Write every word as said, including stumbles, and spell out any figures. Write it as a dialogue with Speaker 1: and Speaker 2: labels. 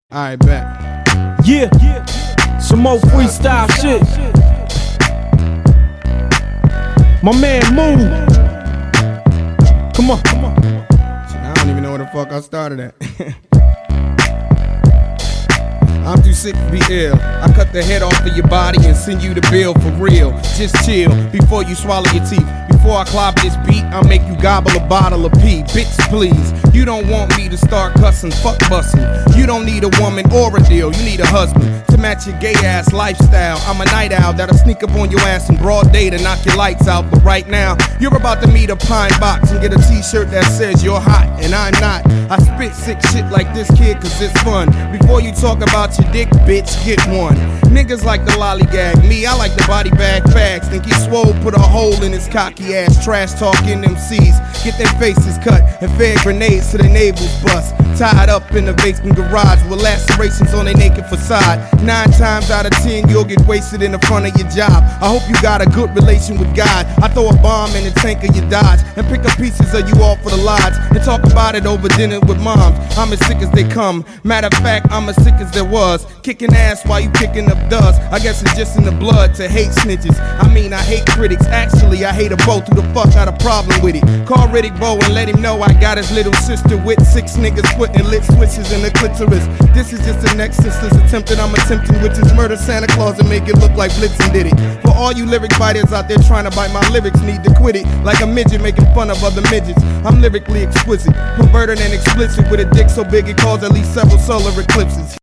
Speaker 1: Alright, bet.
Speaker 2: Yeah, some more freestyle shit. My man Move. Come on, come on.
Speaker 1: I don't even know where the fuck I started at. I'm too sick to be ill. I cut the head off of your body and send you the bill for real. Just chill before you swallow your teeth. Before I clobber this beat, I'll make you gobble a bottle of pee. Bitch, please. You don't want me to start cussing, fuck bussin'. You don't need a woman or a deal, you need a husband to match your gay ass lifestyle. I'm a night owl that'll sneak up on your ass in broad day to knock your lights out. But right now, you're about to meet a pine box and get a t-shirt that says you're hot and I'm not. I spit sick shit like this kid cause it's fun. Before you talk about your dick, bitch, get one. Niggas like the lollygag, me, I like the body bag fags. Think he swole, put a hole in his cocky ass. Trash talking M Cs, get their faces cut and fed grenades to their navels bust. Tied up in the basement garage with lacerations on their naked facade. Nine times out of ten, you'll get wasted in the front of your job. I hope you got a good relation with God. I throw a bomb in the tank of your Dodge and pick up pieces of you off for the lodge and talk about it over dinner with moms. I'm as sick as they come. Matter of fact, I'm as sick as there was. Kicking ass while you picking up dust. I guess it's just in the blood to hate snitches. I mean, I hate critics. Actually, I hate a both. Who the fuck got a problem with it? Call Riddick Bowe and let him know I got his little sister with six niggas putting lit switches in the clitoris. This is just the next sister's attempt that I'm attempting, which is murder Santa Claus and make it look like Blitzen did it. For all you lyric biters out there trying to bite my lyrics, need to quit it. Like a midget making fun of other midgets. I'm lyrically exquisite, perverted and explicit with a dick so big it caused at least several solar eclipses.